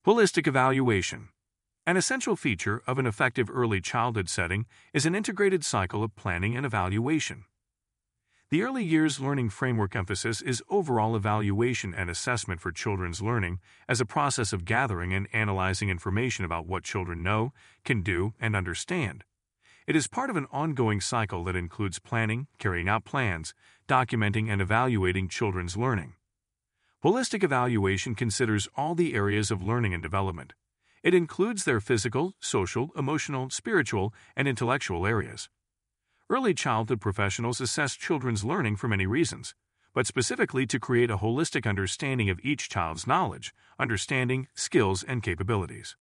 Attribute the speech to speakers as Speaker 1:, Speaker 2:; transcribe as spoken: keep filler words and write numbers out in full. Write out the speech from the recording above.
Speaker 1: Holistic evaluation. An essential feature of an effective early childhood setting is an integrated cycle of planning and evaluation. The early years learning framework emphasis is overall evaluation and assessment for children's learning as a process of gathering and analyzing information about what children know, can do, and understand. It is part of an ongoing cycle that includes planning, carrying out plans, documenting, and evaluating children's learning. Holistic evaluation considers all the areas of learning and development. It includes their physical, social, emotional, spiritual, and intellectual areas. Early childhood professionals assess children's learning for many reasons, but specifically to create a holistic understanding of each child's knowledge, understanding, skills, and capabilities.